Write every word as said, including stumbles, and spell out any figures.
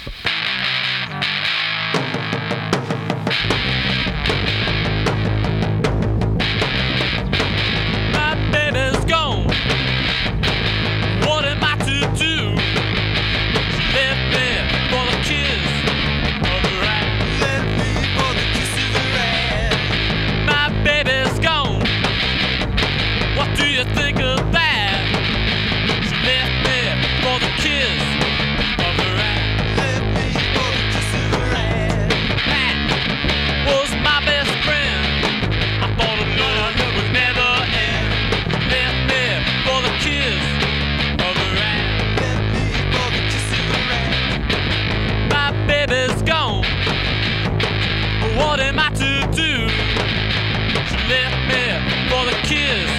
What am I to do? She left me for the kiss